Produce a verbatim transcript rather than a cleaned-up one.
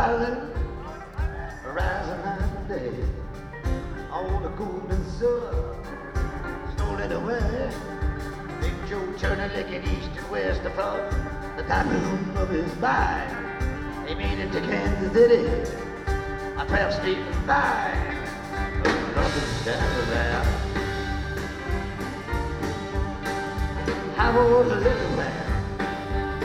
rising, rising night and day. On the golden sun, stolen away. Big Joe Turner licking east and west from the top room of his mind. He made it to Kansas City, a twelve street line. Nothing down there. I was a little